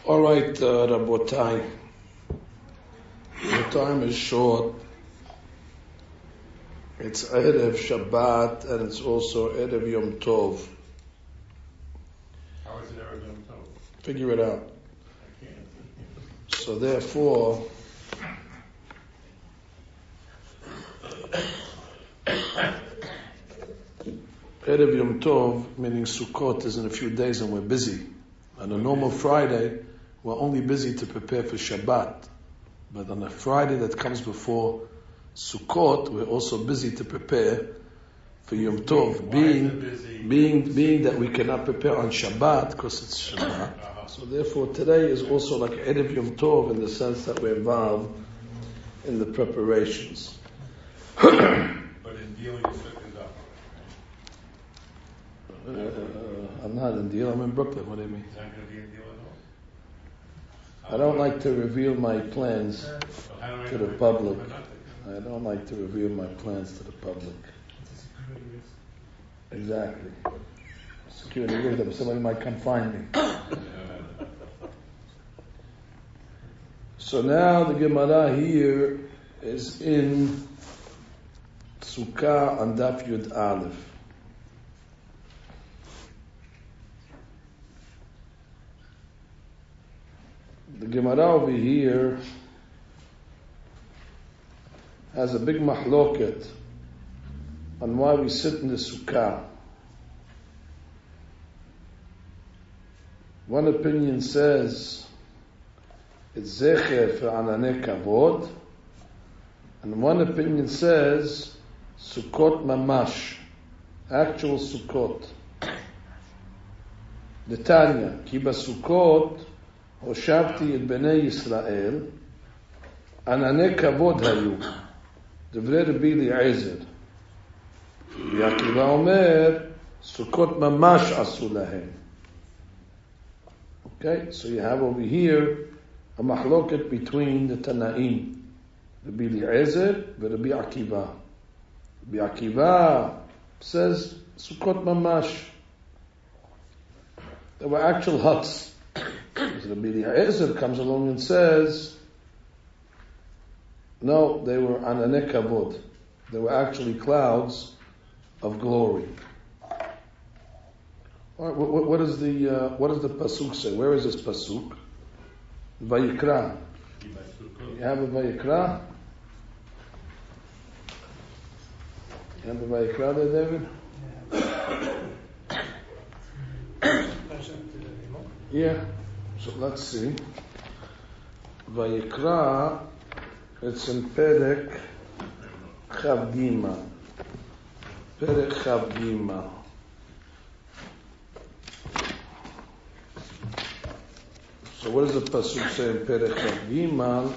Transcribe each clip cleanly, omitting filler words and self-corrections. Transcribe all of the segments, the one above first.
All right, Rabotai. The time is short. It's Erev Shabbat and it's also Erev Yom Tov. How is it Erev Yom Tov? Figure it out. I can't. So therefore, Erev Yom Tov, meaning Sukkot, is in a few days and we're busy. On a normal Friday, we're only busy to prepare for Shabbat. But on a Friday that comes before Sukkot, we're also busy to prepare for Yom Tov, being that we cannot prepare on Shabbat because it's Shabbat. So therefore today is also like Erev Yom Tov in the sense that we're involved in the preparations. But in dealing with second up. I'm not in deal, I'm in Brooklyn, what do you mean? Is that going to be a deal at all? I don't like to reveal my plans to the public. I don't like to reveal my plans to the public. Exactly. Security rhythm. Somebody might come find me. So now the Gemara here is in Sukkah on Daf Yud Aleph. The Gemara over here has a big mahloket on why we sit in the Sukkah. One opinion says it's zecher for ananei kavod, and one opinion says Sukkot mamash, actual Sukkot. The Tanya, ki basukot הושבתי את בני ישראל, ענני כבוד היו, דברי רבי אליעזר. יעקיבא אומר, סוכות ממש עשו להם. Okay, so you have over here a mahloket between the Tanaim, Rabbi Eliezer and Rabbi Akiva. Rabbi Akiva says, Sukkot mamash. There were actual huts. Rabbi Eliezer comes along and says, no, they were ananei kavod. They were actually clouds of glory. All right, what does the pasuk say? Where is this pasuk? Vayikra. You have a Vayikra? You have a Vayikra there, David? Yeah. So let's see. Vayikra, it's in Perek Chav Gimel. Perek Chav Gimel. So what does the pasuk say in Perek Chav Gimel?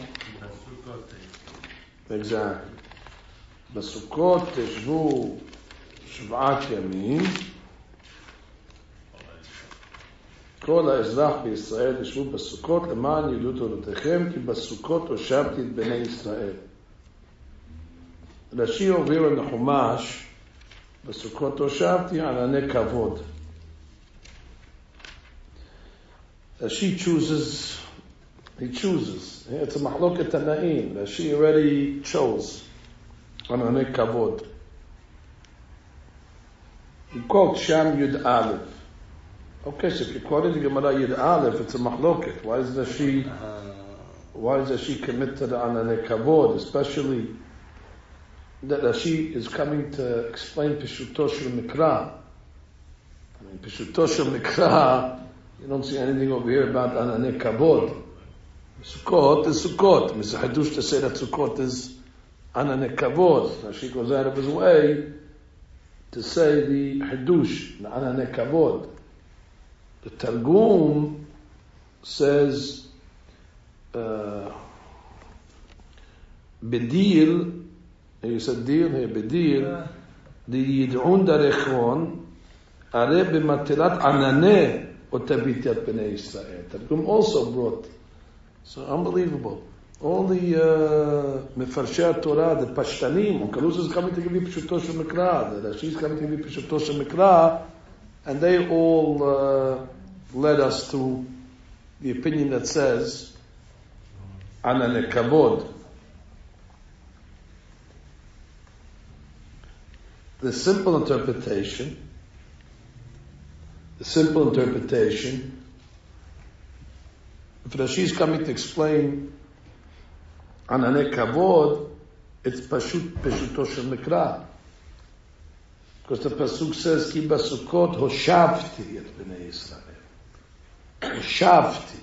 Exactly. Basukot teshvu shvat yamim. כל האזרח בישראל ישבו בסוכות למען ידעו תורתכם כי בסוכות הושבתי את בני ישראל. רש"י עובר לחומש בסוכות הושבתי ענני כבוד. רש"י chooses. It's a מחלוקת תנאים. רש"י already chose ענני כבוד. He called שם י' א'. Okay, so if you're quoting the Gemara Yud Aleph, it's a mahloket. Why does she commit to the ananei kavod, especially that Rashi is coming to explain Peshuto Shel Mikra. I mean, Peshuto Shel Mikra, you don't see anything over here about ananei kavod. Sukkot is Sukkot. It's a hadush to say that Sukkot is ananei kavod. Rashi goes out of his way to say the hadush, the ananei kavod. The Targum says, Bedil, you said deal here, Bedil, the Yid'un Darechon, Are b'matilat ananeh otabitiat b'nei Yisrael. Targum also brought, so unbelievable. All the Mefarshei Torah, the Pashtanim, Onkelos is coming to give you Peshuto Shel Mikra, the Rashi is coming to give you Peshuto Shel Mikra, and they all led us to the opinion that says, Anane Kavod. The simple interpretation, if Rashi is coming to explain Anane Kavod, it's Peshuto Shel Mikra. Because the Pasuk says, Ki basukot hoshavti et bnei Yisrael. Hoshavti.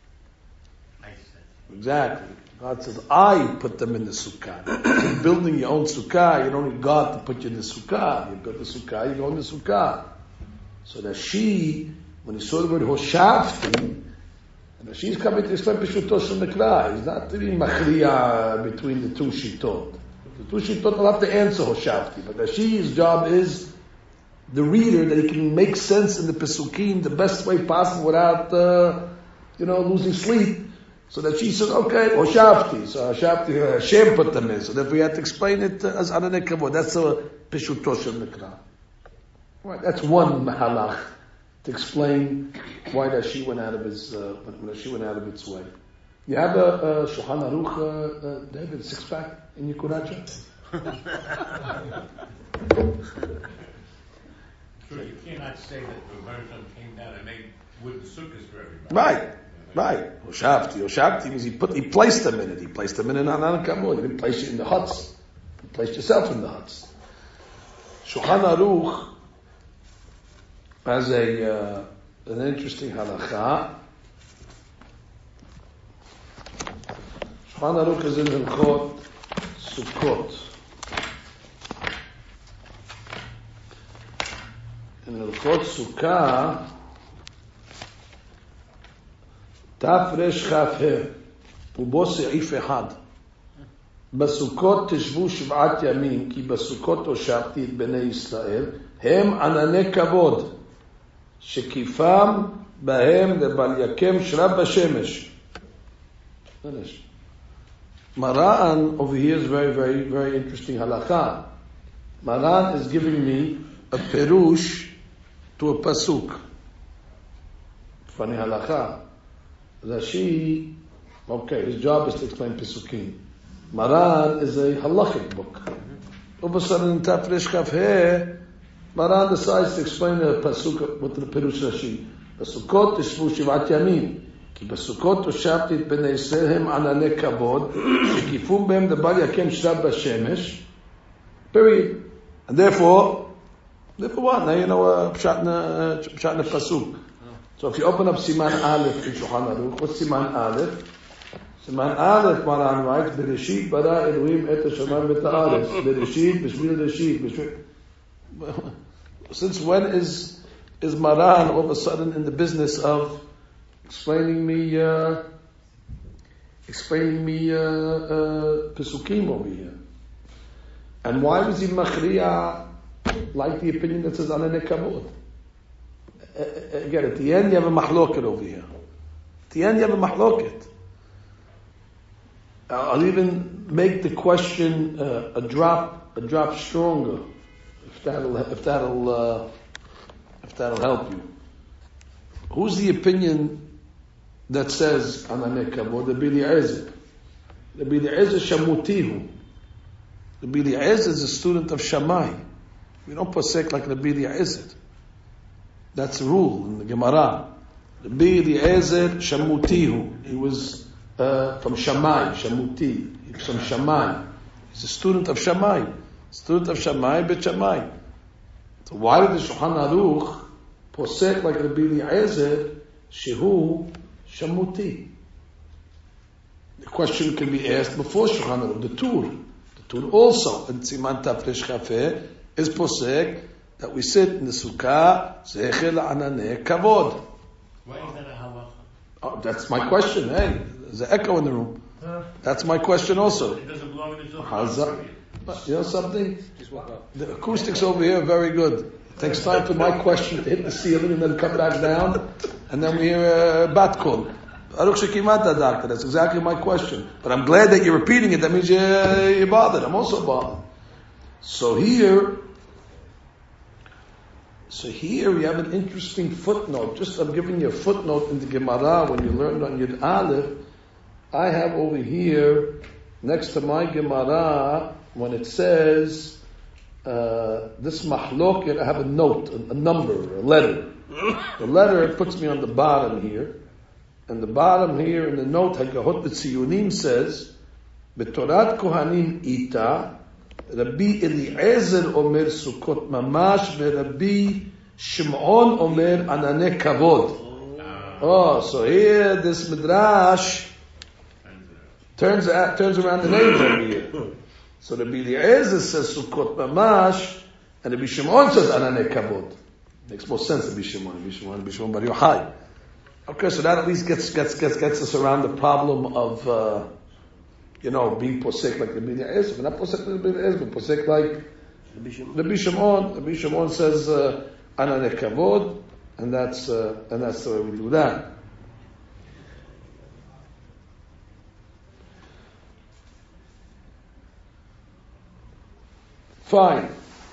Exactly. God says, I put them in the sukkah. So building your own sukkah, you don't need God to put you in the sukkah. You build the sukkah, you go in the sukkah. So that when he saw the word hoshavti, and she's coming to explain Peshuto Shel Mikra. He's not really machriya between the two shitot. The two shitot will have to answer hoshavti, but Rashi's job is the reader, that he can make sense in the Pesukim the best way possible without, losing sleep. So that she says, okay, hoshavti. So hoshavti, Hashem put them in. So therefore we have to explain it as Anane Kavod. That's a Peshuto Shel Mikra. Right, that's one mahalach to explain why Rashi went out of its way. You have a Shulchan Aruch, David, 6-pack in your kuracha? So you cannot say that the version came down and made wooden sukkahs for everybody. Right. Hoshavti means he placed them in it. He placed them in an Anane Kavod. He didn't place it in the huts. You placed yourself in the huts. Shulchan Aruch has an interesting halakha. Shulchan Aruch is in Hilchot Sukkot. In Hilchot Sukkah, Taf Resh Chaf He, ובו סעיף אחד. בסוכות תשבו 7 ימים, כי בסוכות הושבתי את בני ישראל, הם ענני כבוד, שקיפם בהם לבל יקם שרב בשמש. Finish. Maran over here is very, very, very interesting halakha. Maran is giving me a perush to a pasuk. Funny halakha. Rashi, okay, his job is to explain Pesukim. Maran is a halachic book. All of a sudden in Tafresh Kaf He, Maran decides to explain the pasuk with the Perush Rashi. Pasukot tishvu 7 yamim. כי בסוכות הושבתי את בני ישראל הם ענני כבוד, שקיפום בהם דבר יקם שרב בשמש. Period. And therefore what? Now you know pshat in the pasuk. So if you open up Siman Aleph in Shulchan Aruch, what's Siman Aleph? Siman Aleph, Maran writes, Bereshit bara Elohim et hashamayim v'et haaretz. Bereshit, b'shvil Bereshit. Since when is Maran all of a sudden in the business of explaining me Pesukim over here? And why was he machriya like the opinion that says Anane Kavod? Again, at the end you have a mahloket over here. At the end you have a mahloket. I'll even make the question a drop stronger, if that'll help you. Who's the opinion that says Anane Kavod? Rabbi Eliezer. Rabbi Eliezer Shamutihu. Rabbi Eliezer is a student of Shammai. We don't posek like Rabbi Eliezer. That's a rule in the Gemara. Rabbi Eliezer Shamutihu. He was from Shammai, Shamuti. He's from Shammai. He's a student of Shammai. Bet Shammai. So why did the Shulchan Aruch posek like Rabbi Eliezer Shehu Shamuti? The question can be asked before Shulchan Aruch. The Tur also in Siman Tafresh Chaf He is posek that we sit in the sukkah Zecher Anane Kavod. Why is that a halacha? Oh, that's my question. Hey, there's an echo in the room. That's my question also. It doesn't belong in the Zohar. You know something? The acoustics over here are very good. It takes time for my question to hit the ceiling and then come back down, and then we hear a bat call. That's exactly my question. But I'm glad that you're repeating it. That means you're bothered. I'm also bothered. So here, So here we have an interesting footnote. Just I'm giving you a footnote in the Gemara when you learned on Yud Aleph. I have over here, next to my Gemara, when it says, this mahloket, I have a note, a number, a letter. The letter puts me on the bottom here. And the bottom here in the note, Hagahot Tziyunim says, B'torat Kohanim Ita, Rabbi Eliezer Omer Sukkot Mamash, Rabbi Shimon Omer Anane Kavod. Oh, so here this Midrash turns around the names over here. So Rabbi Eliezer says Sukkot Mamash, and Rabbi Shimon says Anane Kavod. Makes more sense, Rabbi Shimon Bar Yochai. Okay, so that at least gets us around the problem of, being posek like Rabbi Eliezer. Not posek like Rabbi Eliezer, but posek like Rabbi Shimon. Rabbi Shimon says, Anane Kavod, and that's the way we do that. Fine.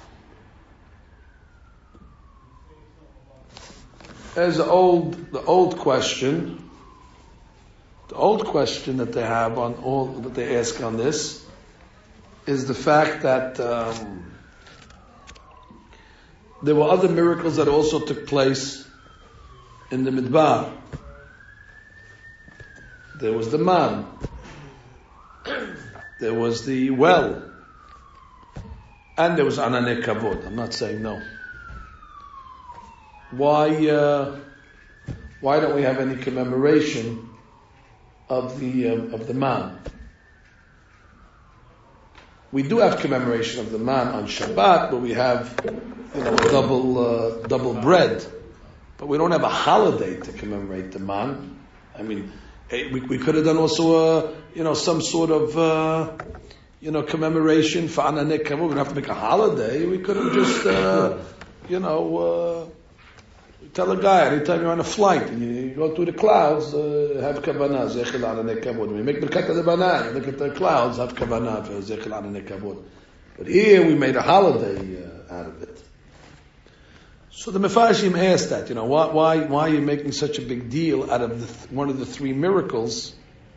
There's the old question. The old question that they have on all that they ask on this is the fact that there were other miracles that also took place in the Midbar. There was the man. There was the well. And there was Anane Kavod. I'm not saying no. Why don't we have any commemoration of the man? We do have commemoration of the man on Shabbat, but we have double bread. But we don't have a holiday to commemorate the man. I mean, we could have done also some sort of commemoration for Anane Kavod. We don't have to make a holiday. We could have just tell a guy anytime you're on a flight and you go through the clouds, have kavanah, zechel ananei kavod. When you make berkat lebanah, look at the clouds, have kavanah for zechel ananei kavod. But here we made a holiday out of it. So the Mefarshim asked that, why are you making such a big deal out of one of the three miracles?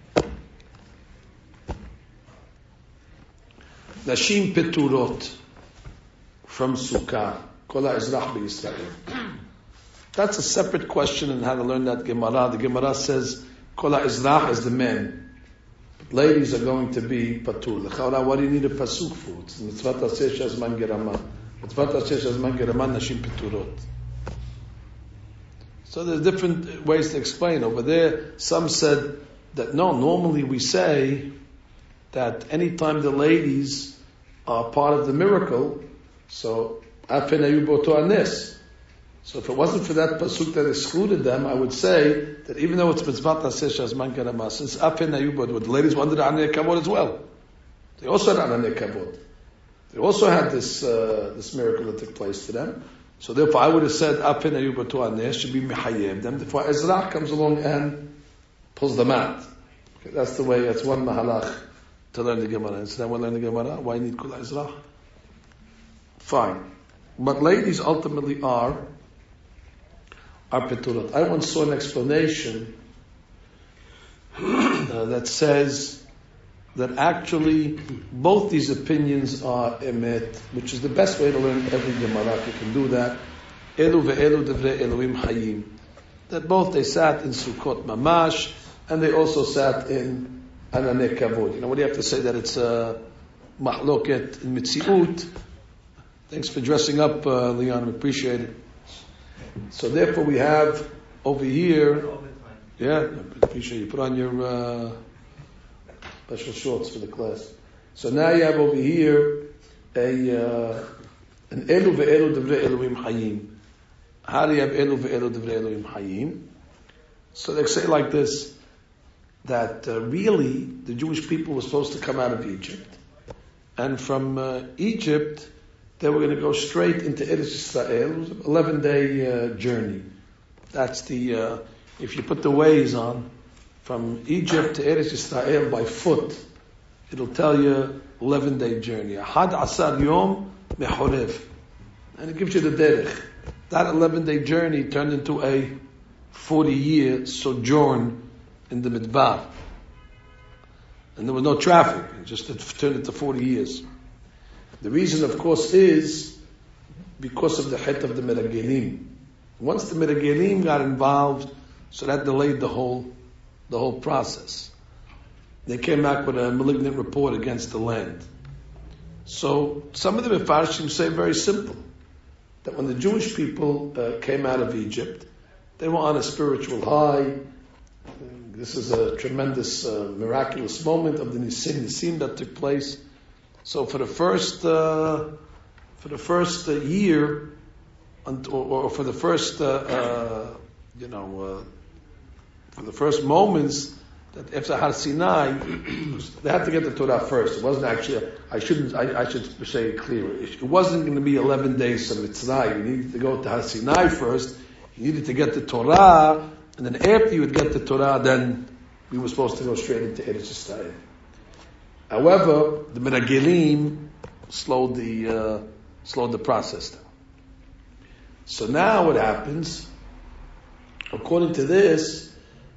Nashim Peturot from Sukkah, Kol HaEzrach BeYisrael. That's a separate question on how to learn that Gemara. The Gemara says, Kol HaEzrach is the men. Ladies are going to be Patur. What do you need a pasuk for? It's Mitzvat Aseh Shazman Gerama. Mitzvat Aseh Shazman Gerama Nashim Peturot. So there's different ways to explain. Over there, some said that no, normally we say that anytime the ladies are part of the miracle, so Afen Hayu Boto Anes. So if it wasn't for that pasuk that excluded them, I would say that even though it's Mitzvat Aseh Shazman Gerama, since Afen Hayu Boto, the ladies wanted Ananei Kavod as well. They also had Ananei Kavod. They also had this miracle that took place to them. So therefore I would have said Afen Hayu Boto Anes should be Mehayev them. Therefore Ezra comes along and pulls them out. Okay, that's one mahalach to learn the Gemara. Instead we learn the Gemara. Why need Kol HaEzrach? Fine. But ladies ultimately are Peturot. I once saw an explanation that says that actually both these opinions are emet, which is the best way to learn every Gemara. You can do that. Elu ve'elu devrei Elohim hayim. That both they sat in Sukkot Mamash and they also sat in Ananei Kavod. What do you have to say that it's mahloket in Mitziut? Thanks for dressing up, Leon. We appreciate it. So therefore we have over here, I appreciate you put on your special shorts for the class. So now you have over here an Elu ve'elu devrei Elohim hayim. How do you have Elu ve'elu devrei Elohim hayim? So they say like this, that really the Jewish people were supposed to come out of Egypt, and from Egypt they were going to go straight into Eretz Yisrael. It was an 11-day journey. That's the if you put the ways on from Egypt to Eretz Yisrael by foot, it'll tell you 11-day journey. Had Asar Yom Mechorev, and it gives you the derech. that 11-day journey turned into a 40-year sojourn in the Midbar. And there was no traffic. It just turned into 40 years. The reason, of course, is because of the het of the Meragelim. Once the Meragelim got involved, so that delayed the whole process. They came back with a malignant report against the land. So some of the Mefarshim say very simple, that when the Jewish people came out of Egypt, they were on a spiritual high. This is a tremendous, miraculous moment of the Nisim that took place. So for the first year, or for the first, for the first moments that after Har Sinai, they had to get the Torah first. It wasn't actually. I should say it clearer. It wasn't going to be 11 days of Mitzrayim. You needed to go to Har Sinai first. You needed to get the Torah, and then after you would get the Torah, then we were supposed to go straight into Eretz Yisrael. However, the Meragelim slowed the process down. So now what happens? According to this,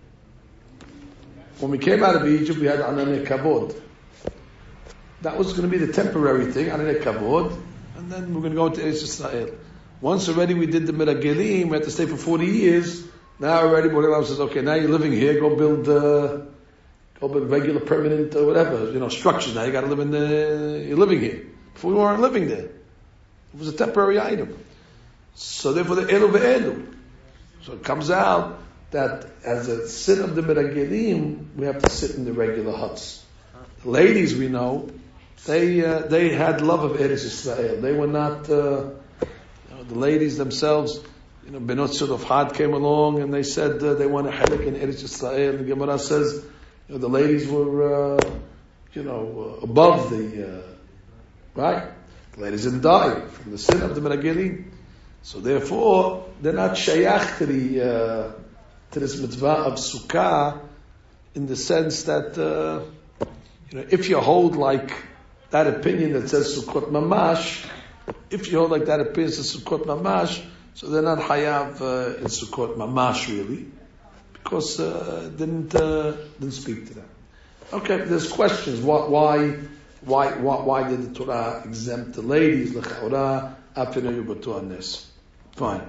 when we came out of Egypt, we had Ananei Kavod. That was going to be the temporary thing, Ananei Kavod, and then we're going to go into Eretz Yisrael. Once already we did the Meragelim, we had to stay for 40 years. Now already Borei says, okay, now you're living here, go build regular, permanent, whatever, structures. Now you got to live you're living here. Before we weren't living there. It was a temporary item. So therefore the Elu ve'elu. So it comes out that as a sin of the Meragelim, we have to sit in the regular huts. The ladies we know, they had love of Eretz Yisrael. They were not, the ladies themselves, Benot Tzedofchad came along and they said they want a helik in Eretz Yisrael. The Gemara says, the ladies were, above the, right? The ladies didn't die from the sin of the Meragelim. So therefore, they're not shayach to this mitzvah of sukkah, in the sense that, if you hold like that opinion that says sukkot mamash, if you hold like that opinion that says sukkot mamash, so they're not hayav in sukkot mamash really, because didn't speak to that. Okay, there's questions. Why did the Torah exempt the ladies? L'chaura afinu yubatu anes. Fine.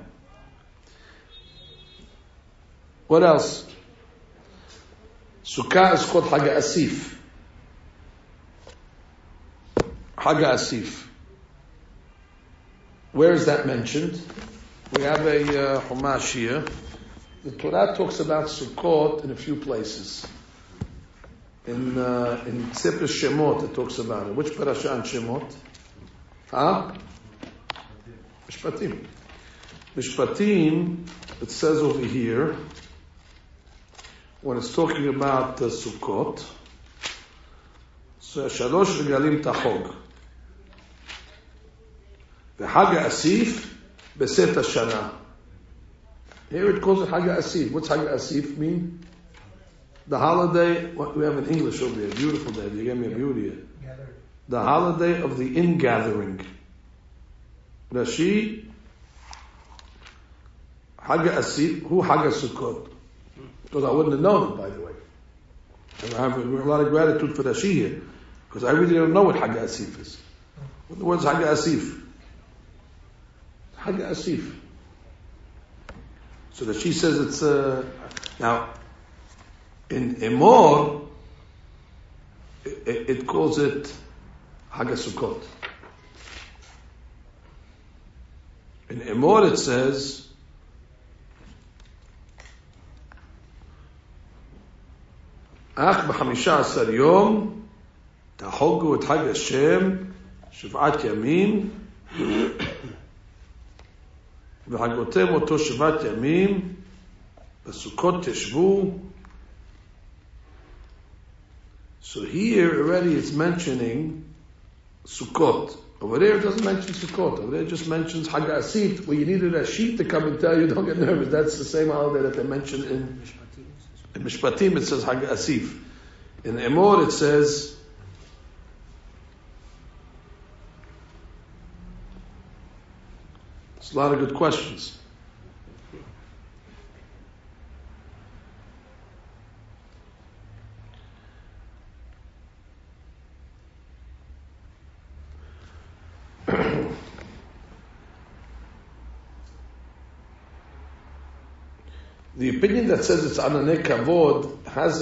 What else? Sukkah is called Haga Asif. Haga Asif. Where is that mentioned? We have a Chumash here. The Torah talks about Sukkot in a few places. In Sefer Shemot it talks about it. Which parasha in Shemot? Mishpatim. Mishpatim, it says over here, when it's talking about Sukkot, so Shalosh Regalim Tachog. Haga Asif Beset Hashana. Here it calls it Haga Asif. What's Haga Asif mean? The holiday, what we have in English over here, beautiful day, you gave me a beauty here. The holiday of the ingathering. Rashi, Haga Asif, who Haga Sukkot? Because I wouldn't have known it, by the way. And I have a lot of gratitude for Rashi here, because I really don't know what Haga Asif is. What the word is Haga Asif? Haga Asif. So Rashi says it's, now, in Emor, it calls it Haga Sukkot. In Emor it says, Ach ב-15 יום תחוגו את חג השם 7 ימים וחגותם אותו 7 ימים בסוכות תשבו. So here already it's mentioning Sukkot. Over there it doesn't mention Sukkot. Over there it just mentions Haga Asif, where you needed a sheet to come and tell you, don't get nervous. That's the same holiday that they mentioned in Mishpatim. It says Haga Asif. In Emor it says it's a lot of good questions. The opinion that says it's Ananei Kavod has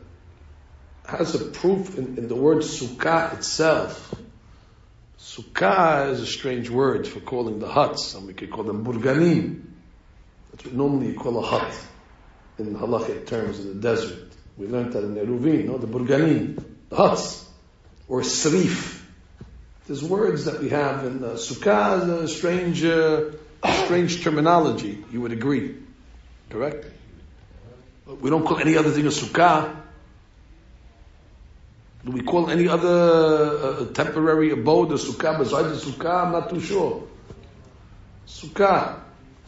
a proof in the word Sukkah itself. Sukkah is a strange word for calling the huts, and we could call them burganim. That's what normally you call a hut in halachic terms in the desert. We learned that in Eruvin, the burganim, the huts, or srif. There's words that we have in Sukkah is a strange terminology. You would agree, correct? But we don't call any other thing a Sukkah. Do we call any other temporary abode a Sukkah besides the Sukkah? I'm not too sure. Sukkah.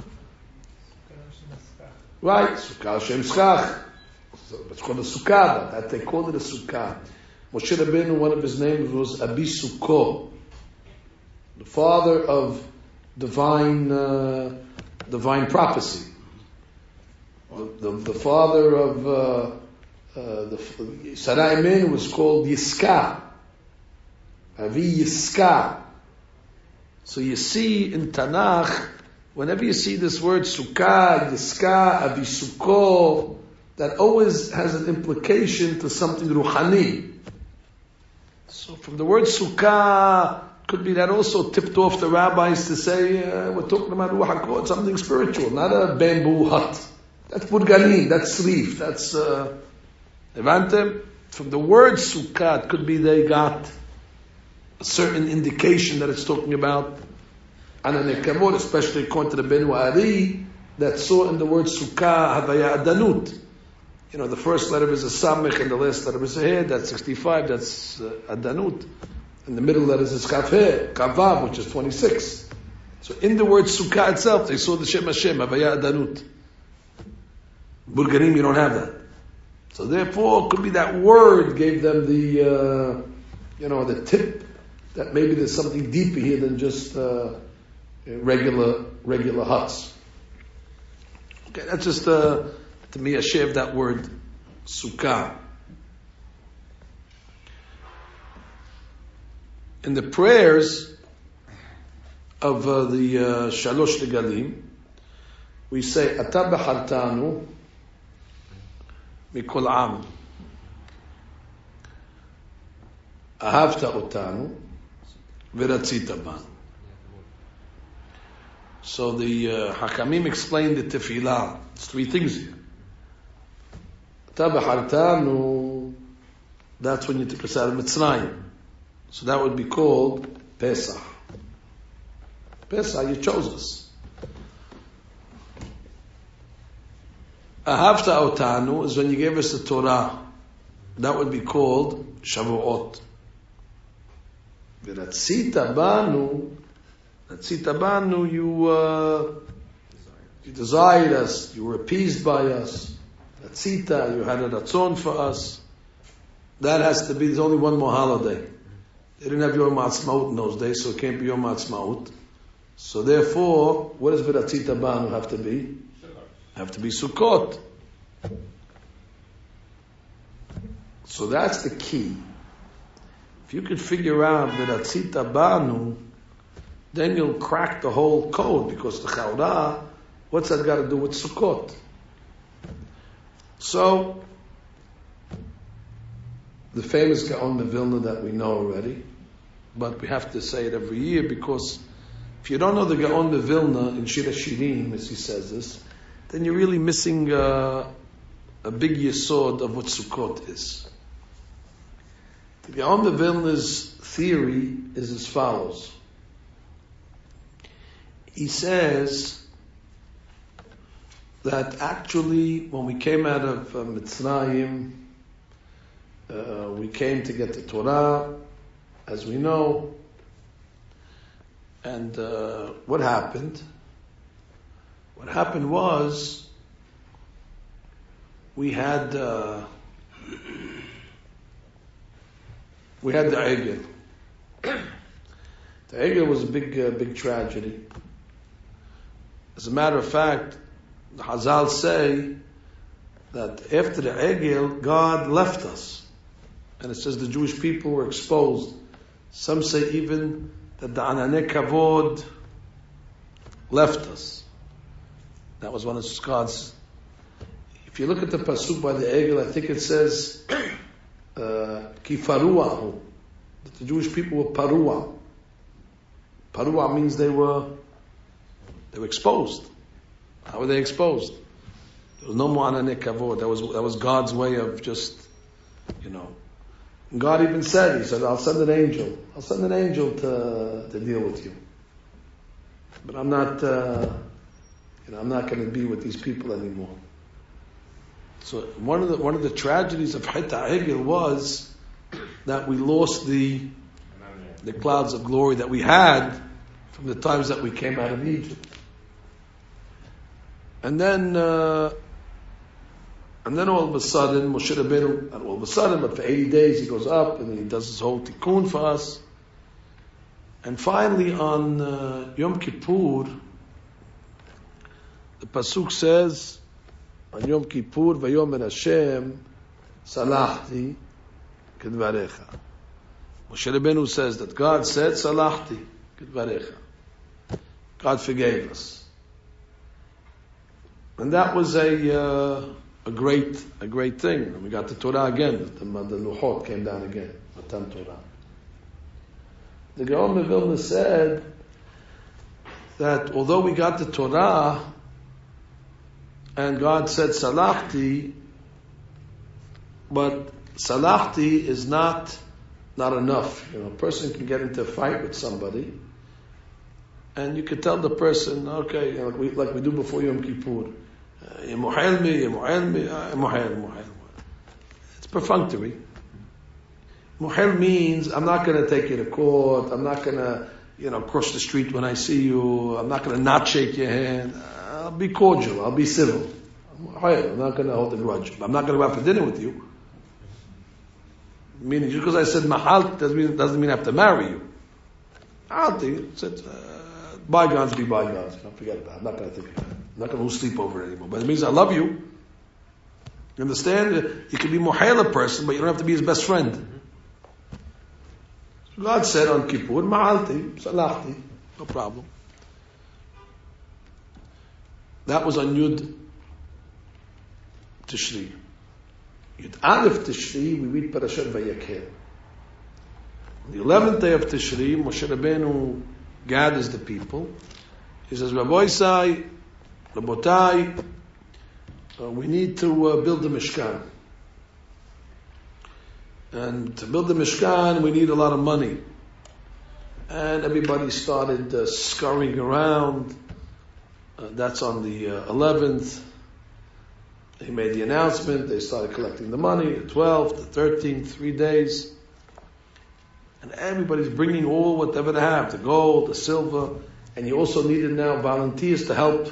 Right, Sukkah Shem Schach. So it's called a Sukkah, that they called it a Sukkah. Moshe Rabbeinu, one of his names was Abi Sukkot, the father of divine prophecy. The father of Sarai Imen was called Yiska. Avi Yiska. So you see in Tanakh, whenever you see this word Sukkah, Yiska, Avi Sukkot, that always has an implication to something ruhani. So from the word Sukkah, could be that also tipped off the rabbis to say, we're talking about Ruach HaKodesh, something spiritual, not a bamboo hut. That's Burganim, that's Srif, that's, Evantem? From the word Sukkah, it could be they got a certain indication that it's talking about Ananei Kavod, especially according to the Ben Wa'ari, that saw in the word Sukkah, Havaya Adanut. The first letter is a Samech and the last letter is a He, that's 65, that's Adanut. And the middle letter is Kaf He, Kavav, which is 26. So in the word Sukkah itself, they saw the Shem Hashem, Havaya Adanut. Burganim, you don't have that. So therefore, it could be that word gave them the, the tip that maybe there's something deeper here than just regular huts. Okay, that's just to me a share of that word, Sukkah. In the prayers of the Shalosh Regalim, we say, Ata b'chartanu mikol am, ahavta otanu, v'ratzita banu. So the Hakamim explained the tefillah. It's three things here. Ata b'chartanu, that's when you took us out of Mitzrayim. So that would be called Pesach. Pesach, you chose us. Ahavta otanu is when you gave us the Torah. That would be called Shavuot. V'ratzita banu, you desired us, you were appeased by us. Ratzita, you had a ratzon for us. That has to be, there's only one more holiday. They didn't have Yom Ha'atzmaut in those days, so it can't be Yom Ha'atzmaut. So therefore, what does V'ratzita banu have to be? Have to be Sukkot. So that's the key. If you could figure out V'ratzita banu, then you'll crack the whole code, because the Chaura, what's that got to do with Sukkot? So, the famous Gaon de Vilna that we know already, but we have to say it every year, because if you don't know the Gaon de Vilna in Shir HaShirim, as he says this, then you're really missing a big yesod of what Sukkot is. The Gaon de Vilna's theory is as follows. He says that actually when we came out of Mitzrayim, we came to get the Torah, as we know, and what happened? What happened was we had the Egel. The Egel was a big tragedy. As a matter of fact, the Hazal say that after the Egel, God left us. And it says the Jewish people were exposed. Some say even that the Ananei Kavod left us. That was one of God's if you look at the pasuk by the Egel, I think it says, Ki faruahu, that the Jewish people were parua. Parua means they were exposed. How were they exposed? There was no more ananei kavod. That was God's way of just, God even said, He said, I'll send an angel. I'll send an angel to deal with you. But I'm not, I'm not going to be with these people anymore. So one of the tragedies of Chet HaEgel was that we lost the clouds of glory that we had from the times that we came out of Egypt. And then all of a sudden, Moshe Rabbeinu, not all of a sudden, but for 80 days he goes up and he does his whole tikkun for us. And finally on Yom Kippur, the pasuk says, on Yom Kippur, Vayomer Hashem, Salachti Kedvarecha. Moshe Rabbeinu says that God said, Salachti Kedvarecha. God forgave us. And that was a great thing. And we got the Torah again. The Luchot came down again. Matan Torah. The Gaon of Vilna said that although we got the Torah and God said Salachti, but Salachti is not enough. A person can get into a fight with somebody and you could tell the person, okay, like we do before Yom Kippur, it's perfunctory. Muhel means I'm not going to take you to court. I'm not going to, cross the street when I see you. I'm not going to not shake your hand. I'll be cordial. I'll be civil. I'm not going to hold a grudge. I'm not going to go out for dinner with you. Meaning, just because I said mahal doesn't mean I have to marry you. I'll think bygones be bygones. Forget about it. I'm not going to think about it. I'm not going to lose sleep over it anymore. But it means I love you. You understand? You can be muhal a person, but you don't have to be his best friend. So God said on Kippur, ma'alti, salachti, no problem. That was on Yud Tishri. Yud Aleph Tishri, we read Parashat Vayakhel. On the 11th day of Tishri, Moshe Rabbeinu gathers the people. He says, Raboisai, Rabotai, we need to build the Mishkan. And to build the Mishkan, we need a lot of money. And everybody started scurrying around. That's on the 11th. He made the announcement. They started collecting the money. The 12th, the 13th, 3 days. And everybody's bringing all whatever they have. The gold, the silver. And you also needed now volunteers to help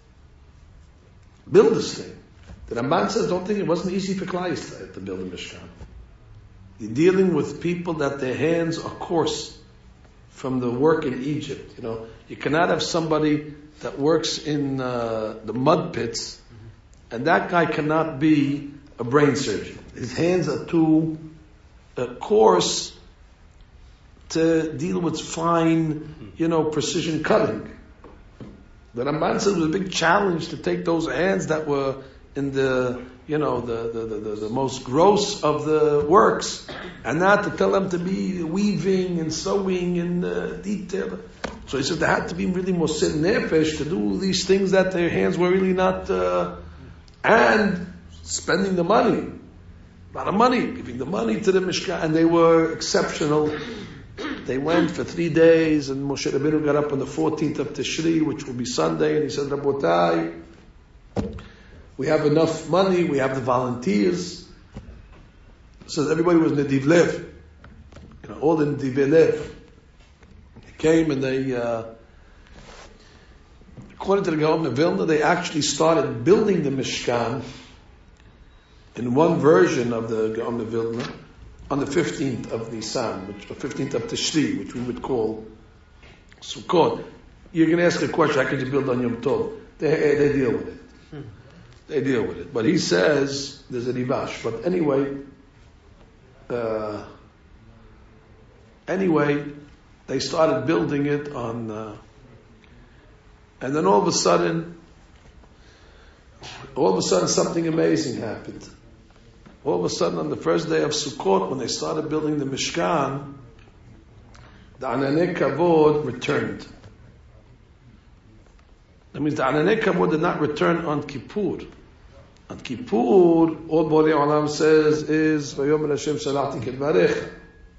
build this thing. The Ramban says, don't think it wasn't easy for Klal Yisrael to build a Mishkan. You're dealing with people that their hands are coarse from the work in Egypt. You cannot have somebody that works in the mud pits, and that guy cannot be a brain surgeon. His hands are too coarse to deal with fine, precision cutting. The Ramban says it was a big challenge to take those hands that were in the most gross of the works, and not to tell them to be weaving and sewing and detail. So he said there had to be really moser nefesh to do these things that their hands were really not, and spending the money, a lot of money, giving the money to the Mishkan, and they were exceptional. They went for 3 days, and Moshe Rabbeinu got up on the 14th of Tishri, which will be Sunday, and he said, Rabotai, we have enough money, we have the volunteers. So everybody was Nediv Lev. All the Nediv Lev. They came and they, according to the Gaon of Vilna, they actually started building the Mishkan in one version of the Gaon of Vilna on the 15th of Nisan, or 15th of Tishri, which we would call Sukkot. You're going to ask a question, how could you build on Yom Tov? They deal with it. They deal with it. But he says, there's a rivash. But anyway, they started building it on, and then all of a sudden, all of a sudden something amazing happened. All of a sudden on the first day of Sukkot, when they started building the Mishkan, the Ananei Kavod returned. That means the Ananei Kavod did not return on Kippur. On Kippur, all Borei Olam says is, Vayomer Hashem Shalachti Kedvarech.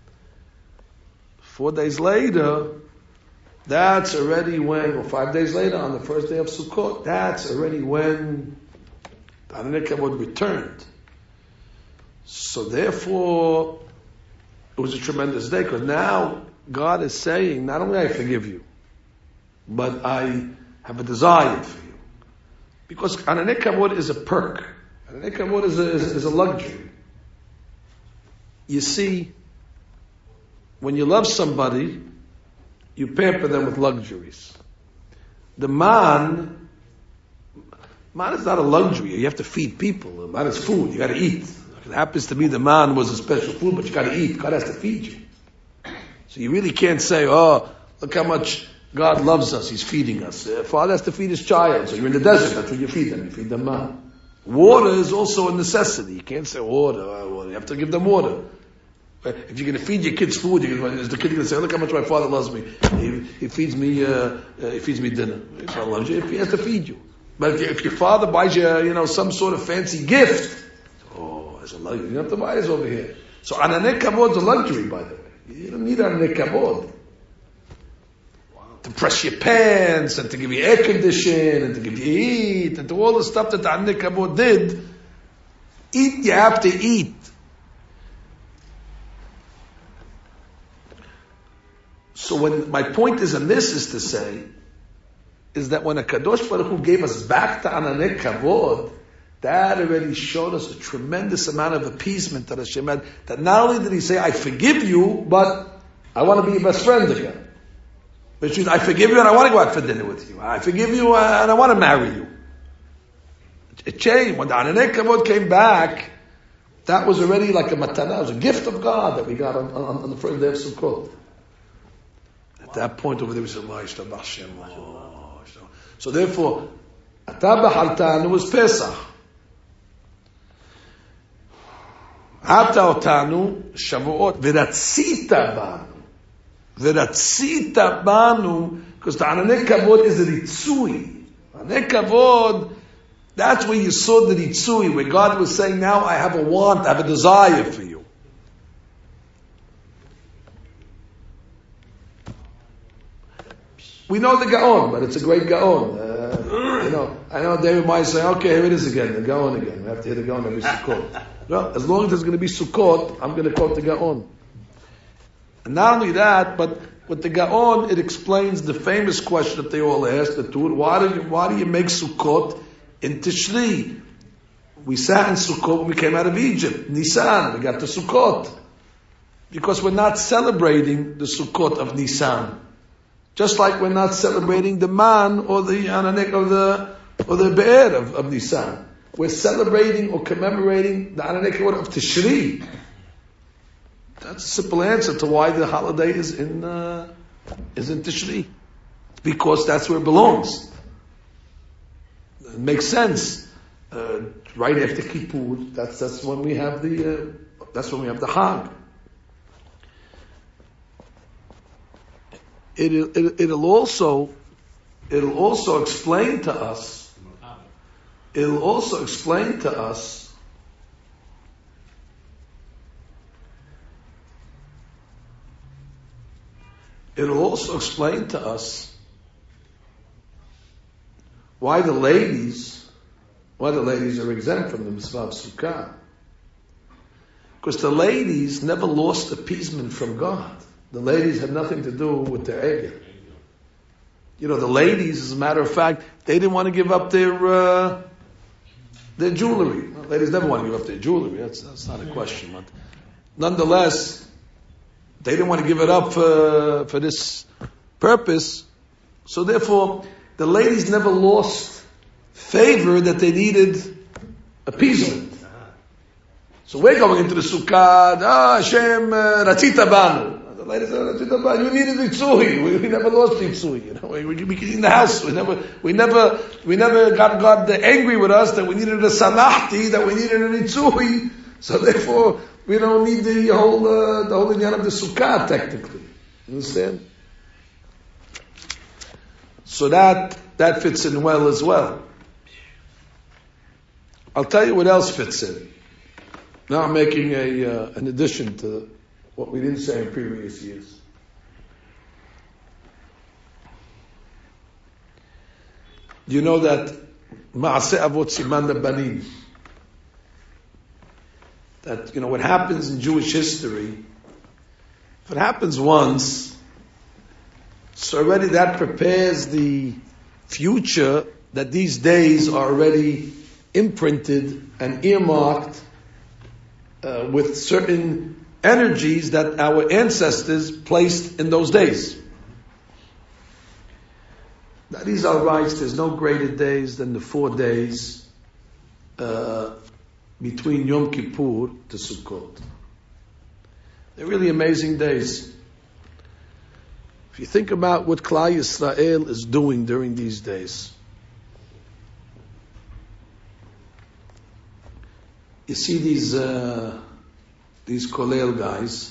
4 days later, that's already when, or 5 days later, on the first day of Sukkot, that's already when the Ananei Kavod returned. So therefore, it was a tremendous day, because now God is saying, not only I forgive you, but I have a desire for you. Because Ananei Kavod is a perk. Ananei Kavod is a luxury. You see, when you love somebody, you pamper them with luxuries. The man is not a luxury. You have to feed people. The man is food. You got to eat. It happens to be the man was a special food, but you got to eat. God has to feed you. So you really can't say, oh, look how much God loves us. He's feeding us. Father has to feed his child. So you're in the desert. That's what you feed them. You feed them man. Water is also a necessity. You can't say water. You have to give them water. If you're going to feed your kids food, is the kid going to say, look how much my father loves me. He feeds me dinner. His father loves you. He has to feed you. But if your father buys you, some sort of fancy gift, it's a luxury. You don't have to buy this over here. So Ananei Kavod is a luxury, by the way. You don't need Ananei Kavod. To press your pants, and to give you air condition, and to give you eat, and to all the stuff that the Ananei Kavod did. Eat, you have to eat. So when my point is in this is to say, is that when a Kadosh Baruch Hu gave us back to Ananei Kavod, that already showed us a tremendous amount of appeasement that Hashem had. That not only did He say, I forgive you, but I want to be your best friend again. Which means, I forgive you and I want to go out for dinner with you. I forgive you and I want to marry you. It changed. When the Ananei Kavod came back, that was already like a matana. It was a gift of God that we got on the first day of Sukkot. At that point over there we said, so therefore, Ata B'chaltanu was Pesach. Ata Otanu Shavuot. V'ratzita banu. V'ratzita banu. Because the Ananei Kavod is the Ritzui. Ananei Kavod, that's where you saw the Ritzui, where God was saying, now I have a want, I have a desire for you. We know the Gaon, but it's a great Gaon. I know David might say, okay, here it is again, the Gaon again. We have to hear the Gaon every Sukkot. No, as long as there's going to be Sukkot, I'm going to quote the Gaon. And not only that, but with the Gaon, it explains the famous question that they all asked, the Tur, why do you make Sukkot in Tishri? We sat in Sukkot when we came out of Egypt. Nisan, we got to Sukkot. Because we're not celebrating the Sukkot of Nisan. Just like we're not celebrating the Man or the Ananek or the Be'er of Nisan. We're celebrating or commemorating the Ananek of Tishri. That's a simple answer to why the holiday is in Tishri. Because that's where it belongs. It makes sense. Right after Kippur, that's when we have the Hag. It'll also explain to us. It'll also explain to us why the ladies are exempt from the mitzvah of Sukkah. Because the ladies never lost appeasement from God. The ladies had nothing to do with their egel. The ladies, as a matter of fact, they didn't want to give up their jewelry. Ladies never want to give up their jewelry. That's not a question. But nonetheless, they didn't want to give it up for this purpose. So therefore, the ladies never lost favor that they needed appeasement. So we're going into the Sukkah, Hashem, Ratzita Banu. ladies and gentlemen, you needed Ritzui. We never lost Ritzui. You know, we could in the house. We never got angry with us that we needed a Sanachti, that we needed a Ritzui. So therefore, we don't need the whole inyan of the Sukkah, technically. You understand? So that fits in well as well. I'll tell you what else fits in. Now I'm making an addition to what we didn't say in previous years. You know that Ma'aseh Avot Siman Banim, that, you know, what happens in Jewish history, if it happens once, so already that prepares the future, that these days are already imprinted and earmarked with certain energies that our ancestors placed in those days. Now, these are rights. There's no greater days than the 4 days between Yom Kippur to Sukkot. They're really amazing days. If you think about what Klal Yisrael is doing during these days, you see these Kolel guys,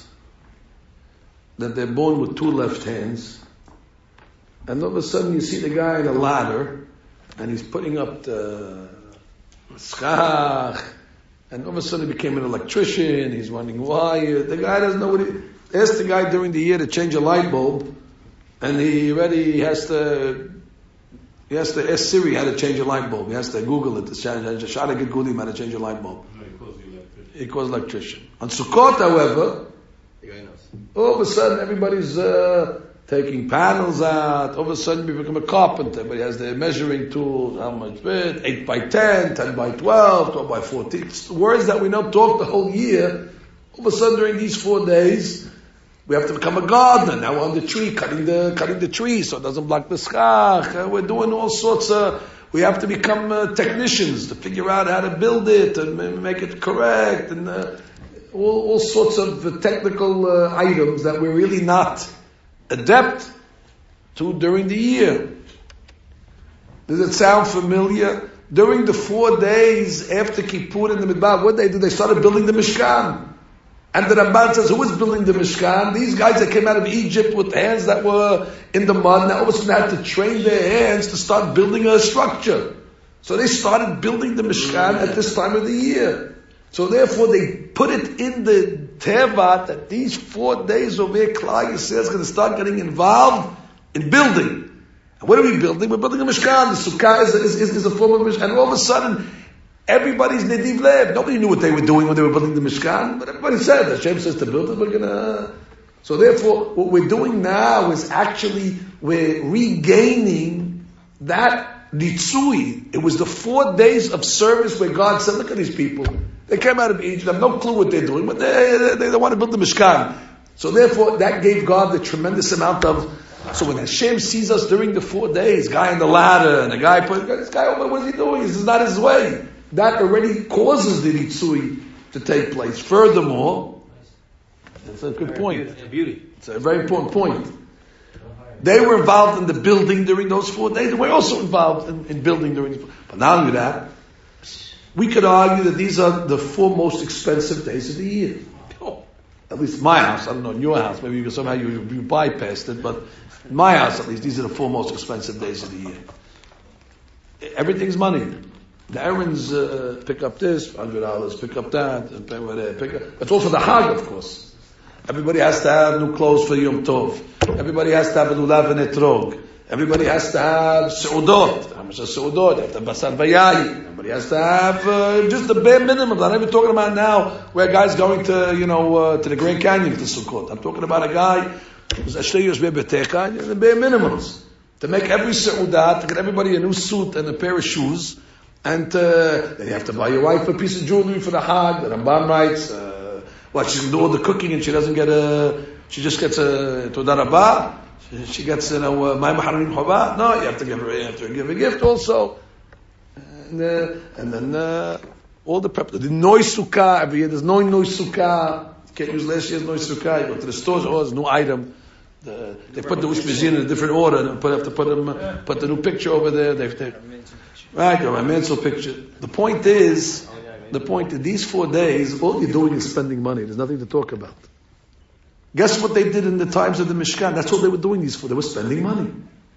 that they're born with 2 left hands, and all of a sudden you see the guy in a ladder, and he's putting up the schach, and all of a sudden he became an electrician, he's running wire. The guy doesn't know ask the guy during the year to change a light bulb, and he has to ask Siri how to change a light bulb. He has to Google it, how to change a light bulb. He calls electrician. On Sukkot, however, all of a sudden everybody's taking panels out. All of a sudden you become a carpenter, but he has the measuring tools, how much width, 8 by 10, 10 by 12, 12 by 14. It's words that we don't talk the whole year. All of a sudden during these 4 days, we have to become a gardener. Now we're on the tree, cutting the tree so it doesn't block the schach. We're doing all sorts of, we have to become technicians to figure out how to build it and make it correct, and all sorts of technical items that we're really not adept to during the year. Does it sound familiar? During the 4 days after Kippur in the Midbar, what they do? They started building the Mishkan. And the Ramban says, who was building the Mishkan? These guys that came out of Egypt with hands that were in the mud, now all of a sudden had to train their hands to start building a structure. So they started building the Mishkan at this time of the year. So therefore they put it in the Tevat that these 4 days over here, Klal Yisrael is going to start getting involved in building. And what are we building? We're building a Mishkan. The Sukkah is a form of Mishkan. And all of a sudden, everybody's Nediv Lev. Nobody knew what they were doing when they were building the Mishkan, but everybody said, Hashem says to build it, we're gonna... So therefore, what we're doing now is actually, we're regaining that Nitzui. It was the 4 days of service where God said, look at these people. They came out of Egypt, have no clue what they're doing, but they want to build the Mishkan. So therefore, that gave God the tremendous amount of... So when Hashem sees us during the 4 days, guy on the ladder, and the guy put, this guy over, what is he doing? This is not his way. That already causes the Ritzui to take place. Furthermore, that's a good point. It's a very important point. They were involved in the building during those 4 days. We're also involved in building during these 4 days. But not only that, we could argue that these are the 4 most expensive days of the year. At least in my house. I don't know, in your house. Maybe somehow you bypassed it. But in my house, at least, these are the 4 most expensive days of the year. Everything's money. The errands pick up this, $100, pick up that, and pay whatever. It's also the Hag, of course. Everybody has to have new clothes for Yom Tov. Everybody has to have a lulav and etrog. Everybody has to have seudot. How much is seudot? You have to have basar v'yayin. Everybody has to have just the bare minimum. I'm not even talking about now where a guy's going to, to the Grand Canyon to Sukkot. I'm talking about a guy who's actually used the bare minimums. To make every seudah, to get everybody a new suit and a pair of shoes. And then you have to buy your wife a piece of jewelry for the Hag. The Rambam writes, she can do all the cooking and she doesn't get she just gets a Todah Rabbah. She gets, Ma'im Harim Chobah. No, you have to give a gift also. And then all the prep. The Noi Sukkah, every year there's Noi Sukkah. Can't use last year's Noy Sukkah. You go to the stores, there's a new item. They put the Ushmizin in a different order, and have to put the new picture over there. Right, my Mansell picture. The point is, these 4 days, all you're doing is spending money. There's nothing to talk about. Guess what they did in the times of the Mishkan? That's all they were doing these 4. They were spending money.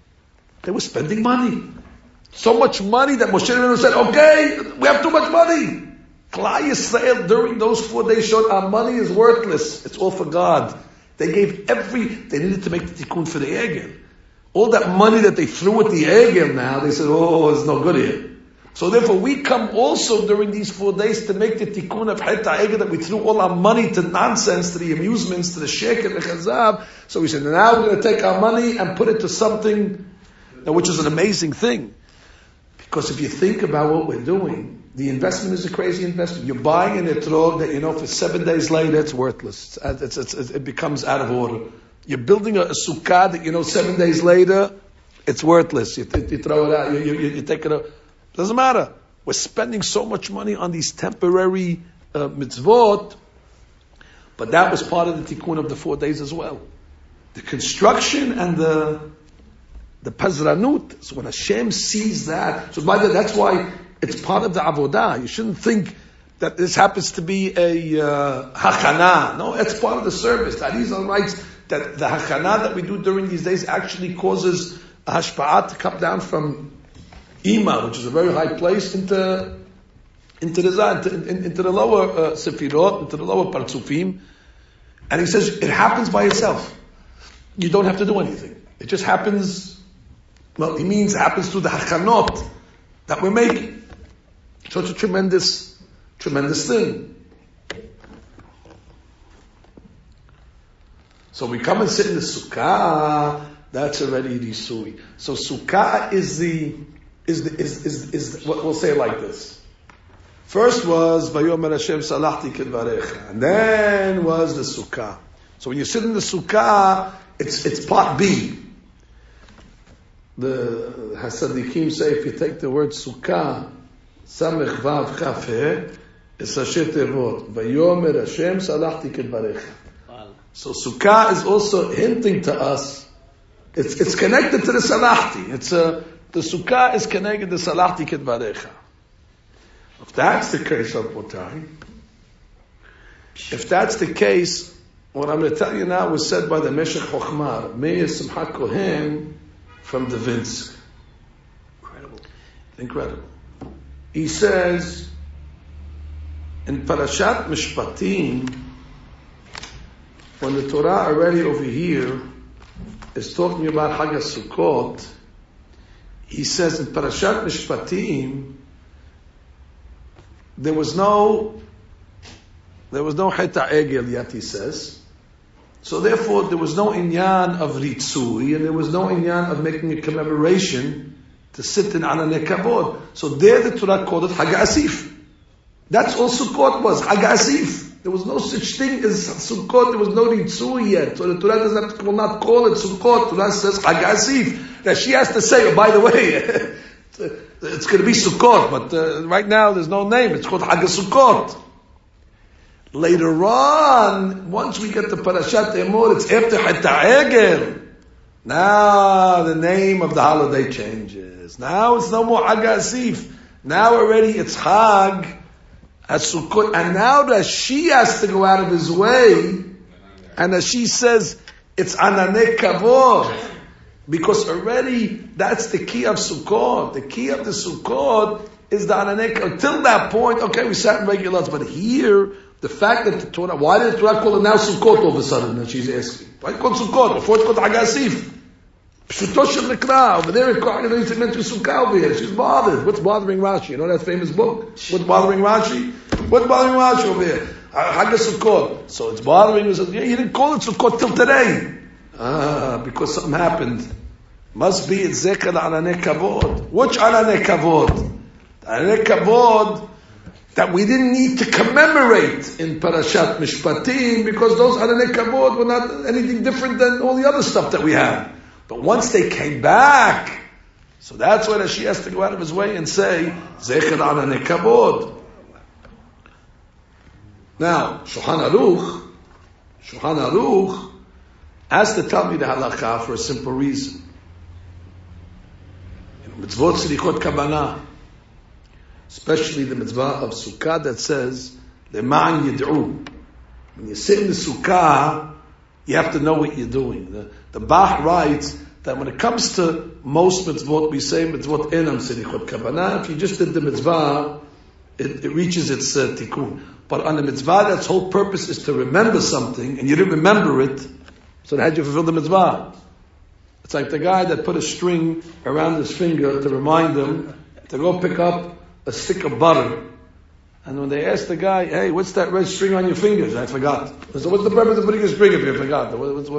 So much money that Moshe Rabbeinu said, okay, we have too much money. Klal Yisrael during those 4 days showed our money is worthless. It's all for God. They needed to make the tikkun for the Egel. All that money that they threw at the Egel now, they said, it's no good here. So therefore we come also during these 4 days to make the tikkun of Het HaEgel, that we threw all our money to nonsense, to the amusements, to the sheker, the chazab. So we said, now we're going to take our money and put it to something, which is an amazing thing. Because if you think about what we're doing, the investment is a crazy investment. You're buying an etrog that for 7 days later it's worthless. It becomes out of order. You're building a sukkah that 7 days later it's worthless. You throw it out. You take it out. Doesn't matter. We're spending so much money on these temporary mitzvot, but that was part of the tikkun of the 4 days as well. The construction and the pazranut. So when Hashem sees that, so by the way, that's why it's part of the avodah. You shouldn't think that this happens to be a hachana. No, it's part of the service. The Arizal writes that the hachana that we do during these days actually causes a hashpa'at to come down from Ima, which is a very high place, into the lower sefirot, into the lower partsufim. And he says it happens by itself. You don't have to do anything. It just happens. Well, he means it happens through the hachanot that we're making. So it's a tremendous thing. So we come and sit in the sukkah. That's already risui. So sukkah is what we'll say like this. First was Vayomer Hashem Salachti Kedvarecha, and then was the sukkah. So when you sit in the sukkah, it's part B. The Hasadikim say if you take the word sukkah, Samech Vav Chaf He, it's Rashi Tevot. Vayomer Hashem Salachti Kedvarecha. So sukkah is also hinting to us. It's connected to the Salachti. The sukkah is connected to Salachti Kedvarecha. If that's the case, if that's the case, what I'm going to tell you now was said by the Meshech Chochmah, Meir Simchat Kohen from the Vinsk. Incredible. He says in Parashat Mishpatim, when the Torah already over here is talking about Chag HaSukkot, he says in Parashat Mishpatim, there was no Het HaEgel yet, he says. So therefore, there was no inyan of ritzui, and there was no inyan of making a commemoration to sit in Ananei Kavod. So there the Torah called it Chag HaAsif. That's all Sukkot was, Chag HaAsif. There was no such thing as Sukkot, there was no ritzui yet. So the Torah will not call it Sukkot. The Torah says Chag HaAsif. Now she has to say, by the way, it's going to be Sukkot, but right now there's no name. It's called Chag HaSukkot. Later on, once we get to Parashat Emor, it's after Het HaEgel. Now the name of the holiday changes. Now it's no more Chag HaAsif. Now already it's Chag HaSukkot. And now Rashi has to go out of his way, and Rashi says it's Ananei Kavod. Because already that's the key of Sukkot. The key of the Sukkot is the Ananei Kavod. Until that point, okay, we sat in regulars, but here, the fact that the Torah, why did the Torah call it now Sukkot all of a sudden? And she's asking. Why called Sukkot? Before it's called Chag HaAsif. Pshuto shel Mikra. Over there, it's meant to Sukkah over here. She's bothered. What's bothering Rashi? You know that famous book? What's bothering Rashi? What's bothering Rashi over here? Chag HaSukkot. So it's bothering you. You didn't call it Sukkot till today. Because something happened. Must be it's Zecher Ananei Kavod. Which Ananei Kavod? Ananei Kavod that we didn't need to commemorate in Parashat Mishpatim, because those Ananei Kavod were not anything different than all the other stuff that we had. But once they came back, so that's why Rashi has to go out of his way and say Zecher Ananei Kavod. Now Shulchan Aruch Shulchan Aruch has to tell me the halakha for a simple reason. Mitzvot tzrichot kavanah, especially the mitzvah of sukkah that says le'ma'an yid'u. When you sit in the sukkah, you have to know what you're doing. The Bach writes that when it comes to most mitzvot, we say mitzvot enam tzrichot kavanah. If you just did the mitzvah, it reaches its tikkun. But on the mitzvah, that's whole purpose is to remember something, and you didn't remember it, so how did you fulfill the mitzvah? It's like the guy that put a string around his finger to remind him to go pick up a stick of butter. And when they asked the guy, hey, what's that red string on your fingers? I forgot. So what's the purpose of putting a string if you forgot?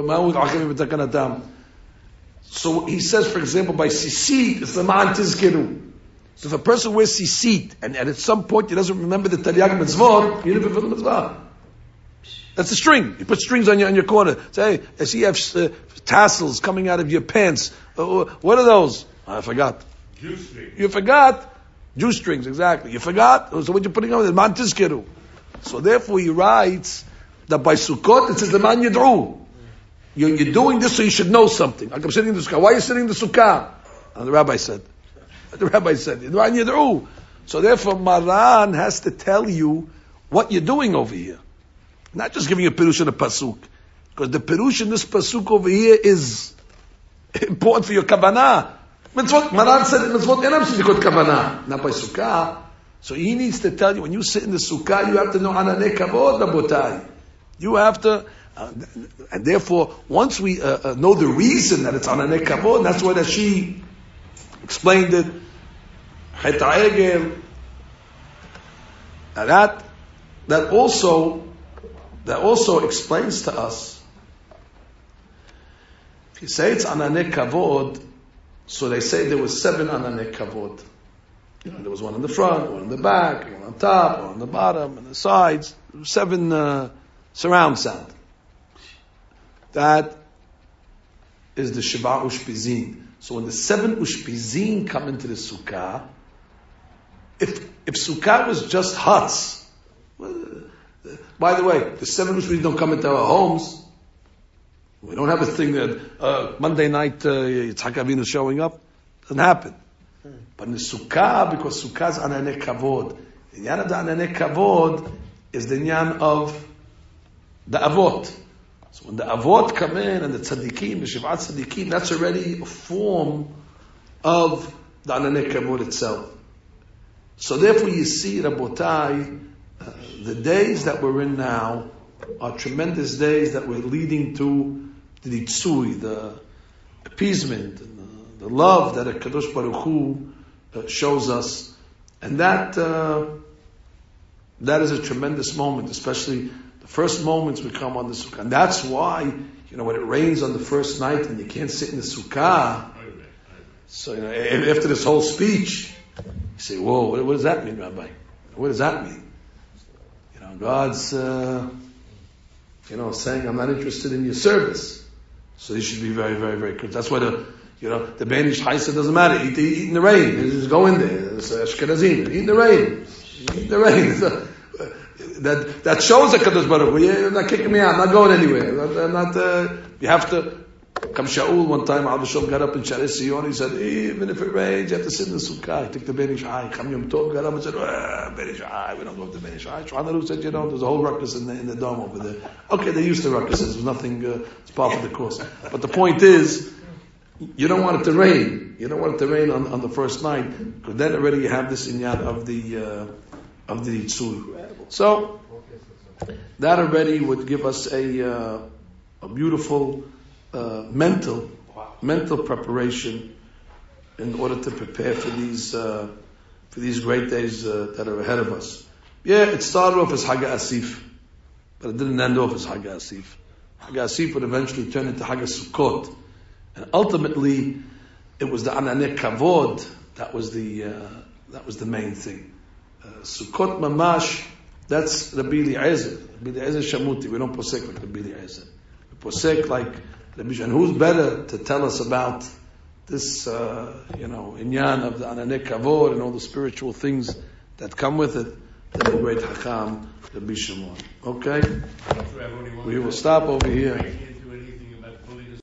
So he says, for example, by sisit, it's the ma'an tizkiru. So if a person wears sisit, and at some point he doesn't remember the Taryag mitzvot, you didn't fulfill the mitzvah. That's a string. You put strings on your corner. Say, hey, I see you have tassels coming out of your pants. What are those? I forgot. Juice strings. You forgot? Juice strings, exactly. You forgot? So what you're putting on is man tizkiru. So therefore he writes that by Sukkot it says the man yid'u. You're doing this so you should know something. Like I'm sitting in the sukkah. Why are you sitting in the sukkah? And the rabbi said, man yid'u. So therefore Maran has to tell you what you're doing over here. Not just giving you a pirush in a pasuk. Because the pirush in this pasuk over here is important for your kavanah. Mitzvot, Maran said mitzvot enam tzrichot kavanah. Not by sukkah. So he needs to tell you, when you sit in the sukkah, you have to know ananei kavod, rabotai. You have to, and therefore, once we know the reason that it's ananei kavod, that's why that she explained it. Chet ha'egel. That also explains to us, if you say it's ananei kavod, so they say there was 7 ananei kavod. There was one in the front, one in the back, one on top, one on the bottom, and the sides. 7 surround sound. That is the Sheva Ushpizin. So when the 7 Ushpizin come into the sukkah, if sukkah was just huts, by the way, the 7 Ushpizin don't come into our homes. We don't have a thing that Monday night Yitzhak Avinu is showing up. Doesn't happen. But in the sukkah, because sukkah is ananei kavod, the nyan of the ananei kavod is the nyan of the avot. So when the avot come in and the tzaddikim, the shivat tzaddikim, that's already a form of the ananei kavod itself. So therefore you see, Rabotai, the days that we're in now are tremendous days that we're leading to the tzui, the appeasement, and the love that a Kadosh Baruch Hu shows us, and that is a tremendous moment, especially the first moments we come on the sukkah. And that's why, when it rains on the first night and you can't sit in the sukkah, so after this whole speech, you say, "Whoa, what does that mean, Rabbi? What does that mean?" God's saying, "I'm not interested in your service." So you should be very, very, very good. That's why the Ben Ish Chai said, doesn't matter. Eat in the rain. Just go in there. It's Ashkenazim. Eat in the rain. Eat in the rain. That shows a Kadosh Baruch Hu. You're not kicking me out. I'm not going anywhere. I'm not, you have to, come Shaul one time, Abba Shom got up in Shari Sion. He said, even if it rains, you have to sit in the sukkah. He took the Ben Ish Chai. Cham Yom Tov got up and said, Ben Ish Chai. We don't go to Ben Ish Chai. Shulchan Aruch said, there's a whole ruckus in the dome over there. Okay, they used the ruckuses. There's nothing, it's part of the course. But the point is, you don't want it to rain. You don't want it to rain on the first night, because then already you have this inyan of the Yitzur. So, that already would give us a beautiful mental preparation in order to prepare for these great days that are ahead of us. Yeah, it started off as Haga Asif, but it didn't end off as Haga Asif. Haga Asif would eventually turn into Haga Sukkot, and ultimately it was the Ananei Kavod that was the main thing. Sukkot Mamash, that's Rabbi Eliezer. Rabbi Eliezer Shamuti. We don't posek like Rabbi Eliezer. We posek like Rabbi Shimon. And who's better to tell us about this, inyan of the Ananei Kavod and all the spiritual things that come with it than the great Hakam, Rabbi Shimon. Okay? We will stop over here.